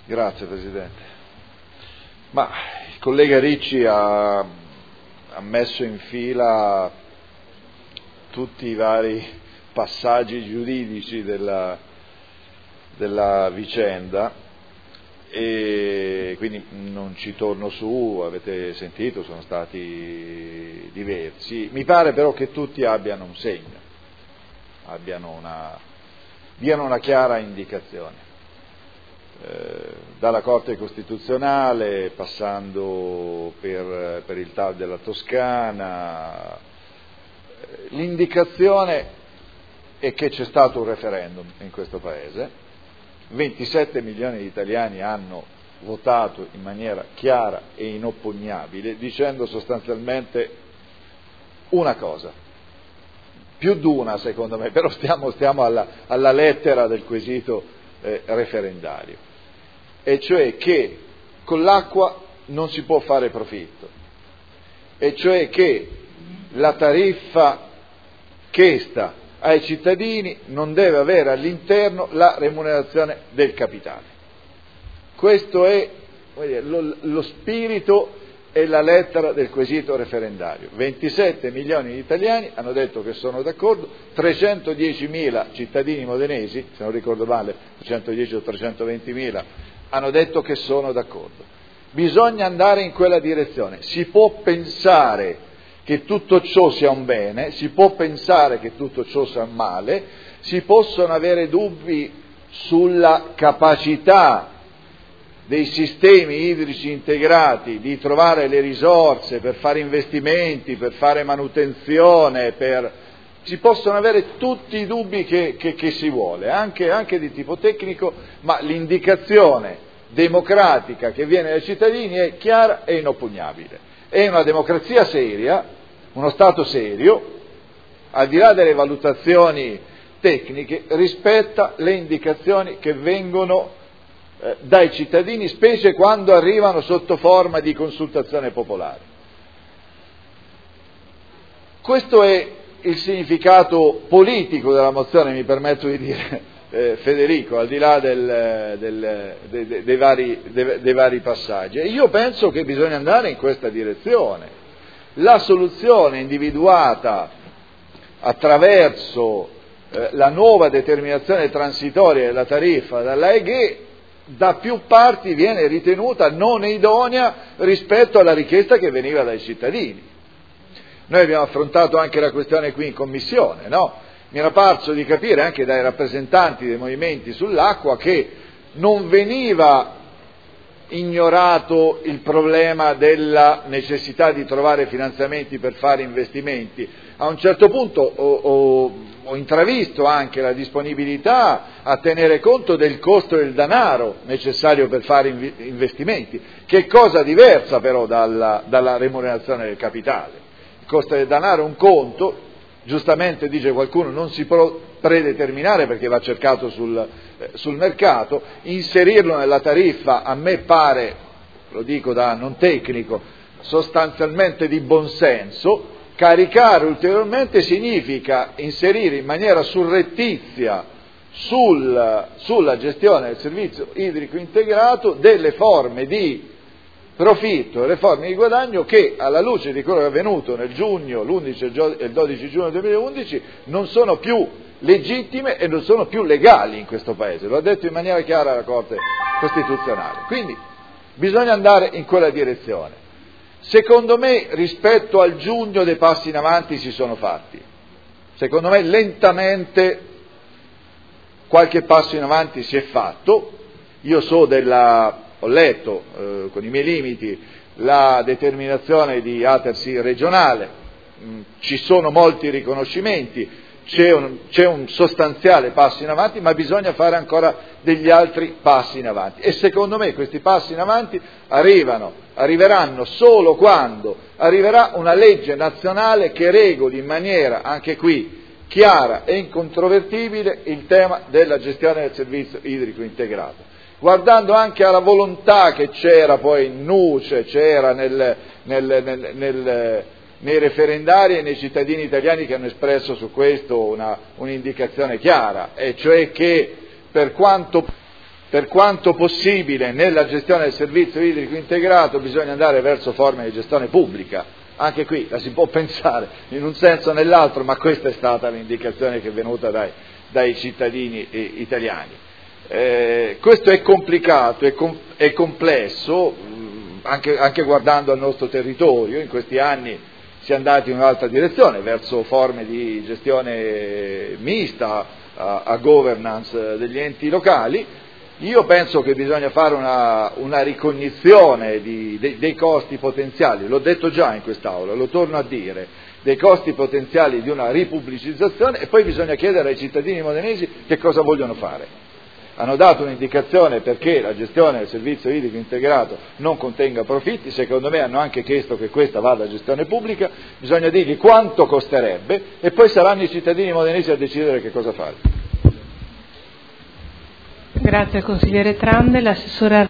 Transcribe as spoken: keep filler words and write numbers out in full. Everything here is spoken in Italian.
Grazie Presidente. Ma il collega Ricci ha, ha messo in fila tutti i vari passaggi giuridici della, della vicenda e quindi non ci torno su, avete sentito, sono stati diversi. Mi pare però che tutti abbiano un segno, abbiano una, diano una chiara indicazione. Eh, dalla Corte Costituzionale, passando per, per il T A R della Toscana, eh, l'indicazione è che c'è stato un referendum in questo Paese, ventisette milioni di italiani hanno votato in maniera chiara e inoppugnabile, dicendo sostanzialmente una cosa, più di una secondo me, però stiamo, stiamo alla, alla lettera del quesito eh, referendario, e cioè che con l'acqua non si può fare profitto, e cioè che la tariffa chiesta ai cittadini non deve avere all'interno la remunerazione del capitale. Questo è dire, lo, lo spirito e la lettera del quesito referendario. ventisette milioni di italiani hanno detto che sono d'accordo, trecentodiecimila cittadini modenesi, se non ricordo male, trecentodieci o trecentoventimila, hanno detto che sono d'accordo. Bisogna andare in quella direzione. Si può pensare che tutto ciò sia un bene, si può pensare che tutto ciò sia un male, si possono avere dubbi sulla capacità dei sistemi idrici integrati di trovare le risorse per fare investimenti, per fare manutenzione, per... si possono avere tutti i dubbi che, che, che si vuole, anche, anche di tipo tecnico, ma l'indicazione democratica che viene dai cittadini è chiara e inoppugnabile. È una democrazia seria, uno Stato serio, al di là delle valutazioni tecniche, rispetta le indicazioni che vengono eh, dai cittadini, specie quando arrivano sotto forma di consultazione popolare. Questo è il significato politico della mozione, mi permetto di dire, eh, Federico, al di là del, del, de, de, dei, vari, de, dei vari passaggi. E io penso che bisogna andare in questa direzione. La soluzione individuata attraverso eh, la nuova determinazione transitoria della tariffa dalla E G E da più parti viene ritenuta non idonea rispetto alla richiesta che veniva dai cittadini. Noi abbiamo affrontato anche la questione qui in Commissione, no? Mi era parso di capire anche dai rappresentanti dei movimenti sull'acqua che non veniva ignorato il problema della necessità di trovare finanziamenti per fare investimenti. A un certo punto ho, ho, ho intravisto anche la disponibilità a tenere conto del costo del denaro necessario per fare investimenti, che è cosa diversa però dalla, dalla remunerazione del capitale. Il costo del denaro è un conto, giustamente dice qualcuno, non si può predeterminare perché va cercato sul, eh, sul mercato, inserirlo nella tariffa a me pare, lo dico da non tecnico, sostanzialmente di buonsenso. Caricare ulteriormente significa inserire in maniera surrettizia sul, sulla gestione del servizio idrico integrato delle forme di profitto e le forme di guadagno che, alla luce di quello che è avvenuto nel giugno, l'undici e il dodici giugno duemilaundici, non sono più legittime e non sono più legali in questo Paese. Lo ha detto in maniera chiara la Corte Costituzionale. Quindi bisogna andare in quella direzione. Secondo me, rispetto al giugno, dei passi in avanti si sono fatti. Secondo me, lentamente qualche passo in avanti si è fatto. Io so della... ho letto, eh, con i miei limiti, la determinazione di Atersi regionale, mh, ci sono molti riconoscimenti, c'è un, c'è un sostanziale passo in avanti, ma bisogna fare ancora degli altri passi in avanti. E secondo me questi passi in avanti arrivano, arriveranno solo quando arriverà una legge nazionale che regoli in maniera, anche qui, chiara e incontrovertibile il tema della gestione del servizio idrico integrato. Guardando anche alla volontà che c'era poi in nuce, c'era nel, nel, nel, nel, nei referendari e nei cittadini italiani che hanno espresso su questo una, un'indicazione chiara, e cioè che per quanto per quanto possibile nella gestione del servizio idrico integrato bisogna andare verso forme di gestione pubblica. Anche qui la si può pensare in un senso o nell'altro, ma questa è stata l'indicazione che è venuta dai, dai cittadini eh, italiani. Eh, questo è complicato, è, com- è complesso, mh, anche, anche guardando al nostro territorio. In questi anni si è andati in un'altra direzione, verso forme di gestione mista, a, a governance degli enti locali. Io penso che bisogna fare una, una ricognizione di, de, dei costi potenziali, l'ho detto già in quest'Aula, lo torno a dire, dei costi potenziali di una ripubblicizzazione, e poi bisogna chiedere ai cittadini modenesi che cosa vogliono fare. Hanno dato un'indicazione perché la gestione del servizio idrico integrato non contenga profitti, secondo me hanno anche chiesto che questa vada a gestione pubblica, bisogna dirgli quanto costerebbe e poi saranno i cittadini modenesi a decidere che cosa fare. Grazie al consigliere Trande. L'assessore